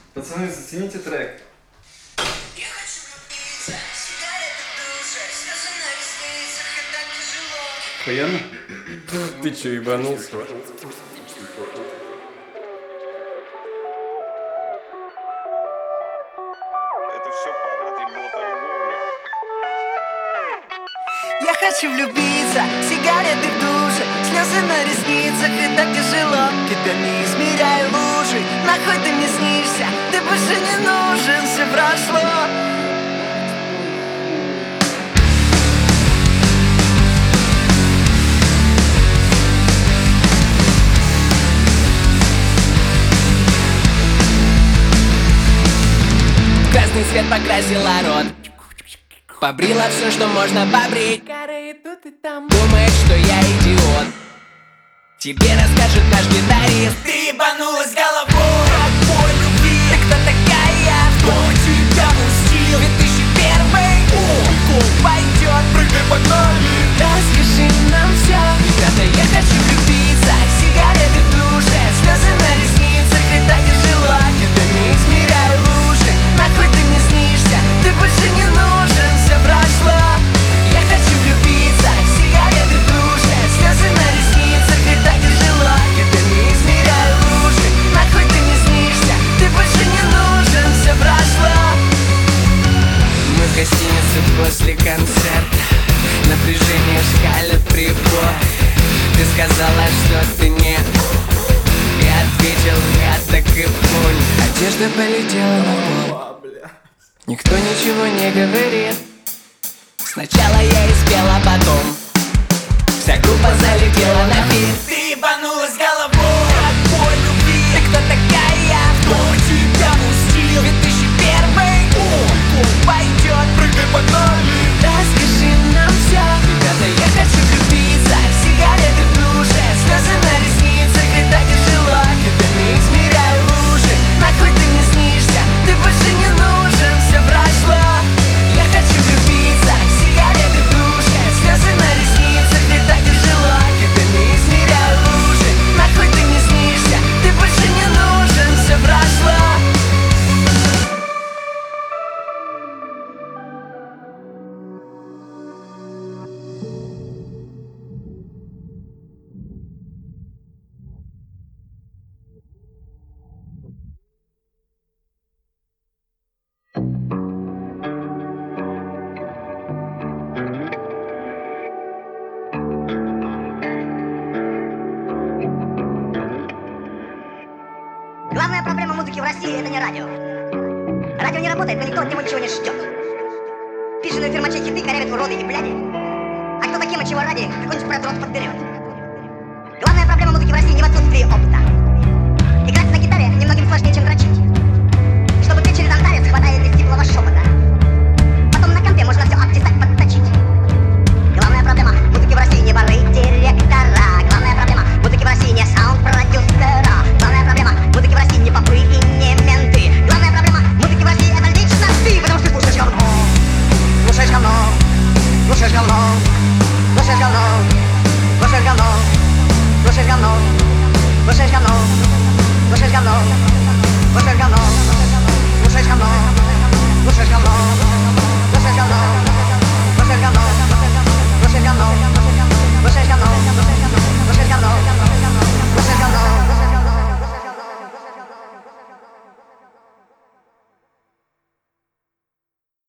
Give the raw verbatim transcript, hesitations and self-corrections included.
Пацаны, зацените трек. Охуенно? Ты чё, ебанулся? Это все парад еботорговли. Я хочу влюбиться, сигареты в душе, слезы на ресницах, и так тяжело. Тебя не измеряю лужей, нахуй ты мне снишься, ты больше не нужен, все прошло. Красный свет покрасила рот, побрила все, что можно побрить. Думает, что я идиот. Тебе расскажет наш гитарист. Ты ебанулась головой от твой любви. Ты кто такая? Кто тебя пустил? две тысячи первый. О, пойдет, прыгай, погнали. Расскажи нам все. Ребята, я хочу влюбиться. Сигареты в душе, слезы на ресницах, и так тяжело. Тебя не измеряю лужи, нахуй ты мне снишься, ты больше не нужен, все прошло. Я хочу влюбиться. Сигареты в душе, слезы на ресницах, и так тяжело. Тебя не измеряю лужи, нахуй ты мне снишься, ты больше не нужен, все прошло. Мы в гостинице после концерта, напряжение шкалит прибор. Ты сказала, что ты не, я ответил, я так и понял. Одежда полетела на пол, никто ничего не говорит. Сначала я испела, потом вся группа залетела на бит. Ты ебанулась головой от твой любви. Ты кто такая? Кто тебя пустил? две тысячи первый. О, пойдет, прыгай, погнали. Расскажи нам все. Ребята, я хочу влюбиться. Сигареты в душе, слезы на ресницах, и так тяжело. Тебя не измеряю лужи, нахуй ты мне снишься, ты больше не нужен, все прошло. Я хочу влюбиться. Сигареты в душе, слезы на ресницах, и так тяжело. Тебя не измеряю лужи, нахуй ты мне снишься, ты больше не нужен, все прошло. Главная проблема музыки в России — это не радио. Радио не работает, но никто от него ничего не ждет. Пиженые фирмачей хиты корявят уроды и бляди. А кто таким, чего ради, какой-нибудь продрот подберет. Главная проблема музыки в России не в отсутствии опыта. Играть на гитаре немногим сложнее, чем дрочить. Чтобы петь через антарец, хватает лишь теплого шепота. Потом на компе можно все обтесать, подточить. Главная проблема музыки в России не воры директора. Главная проблема музыки в России не саунд-продюсера. Главная проблема музыки в России не попы и не менты. Главная проблема музыки в России — это лично ты, потому что ты слушаешь говно. Слушаешь говно, слушаешь говно, слушаешь говно, слушаешь говно, слушаешь говно, слушаешь говно, слушаешь говно, слушаешь говно.